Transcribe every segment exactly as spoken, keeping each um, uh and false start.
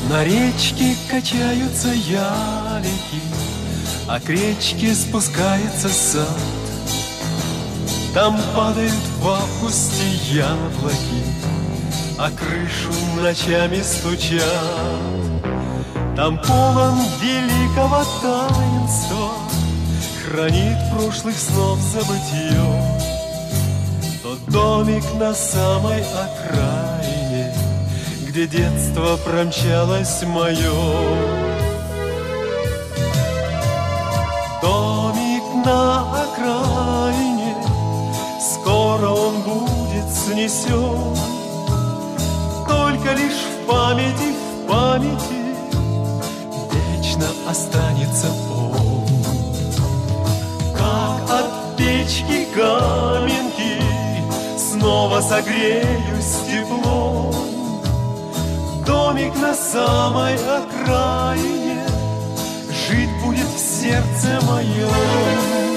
На речке качаются ялики, а к речке спускается сад. Там падают в августе яблоки, а крышу ночами стучат. Там полон великого таинства, хранит прошлых снов забытье. Тот домик на самой окраине, где детство промчалось мое. Домик на окраине, скоро он будет снесен. Только лишь в памяти, в памяти вечно останется он. Как от печки каменки снова согреюсь теплом. Домик на самой окраине жить будет в сердце моем.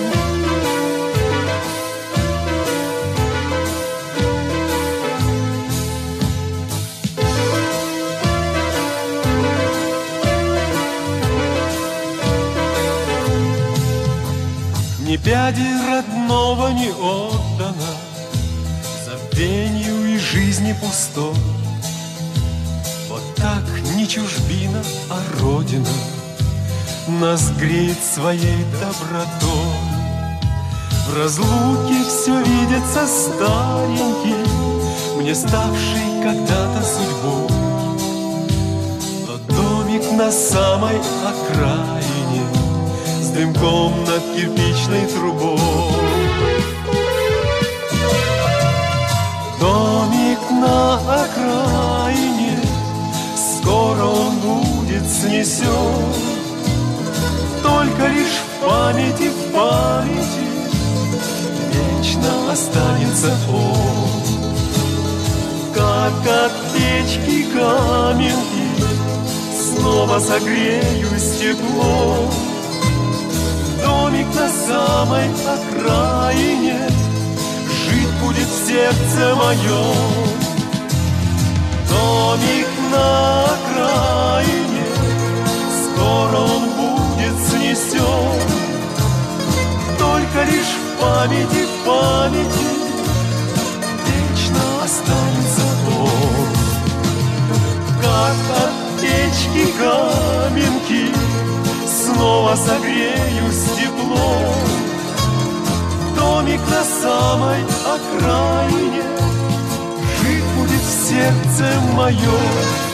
Ни пяди родного не отдано забвенью и жизни пустой. Вот так не чужбина, а родина нас греет своей добротой. В разлуке все видится старенький, мне ставший когда-то судьбой. Тот домик на самой окраине с дымком над кирпичной трубой. Домик на окраине, скоро он будет снесен. Только лишь в памяти, в памяти вечно останется он. Как от печки каменки снова согреюсь теплом. Домик на самой окраине жить будет в сердце моем. Домик на окраине, скоро он будет снесен. Только лишь в памяти, в памяти вечно останется он. Как от печки каменки снова согреюсь теплом. Домик на самой окраине жить будет в сердце моем.